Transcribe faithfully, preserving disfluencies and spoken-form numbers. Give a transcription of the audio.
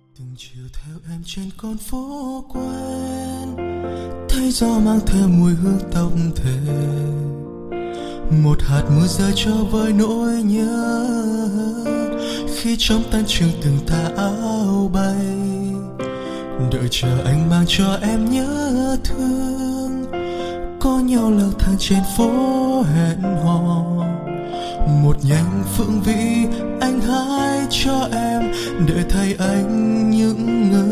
Từng chiều theo em trên con phố quen, thấy gió mang theo mùi hương tóc thề. Một hạt mưa rơi cho vơi nỗi nhớ, khi trong tan trường từng tà áo bay. Đợi chờ anh mang cho em nhớ thương, có nhau lang thang trên phố hẹn hò. Một nhành phượng vĩ anh hái cho em, để thay anh những ngỡ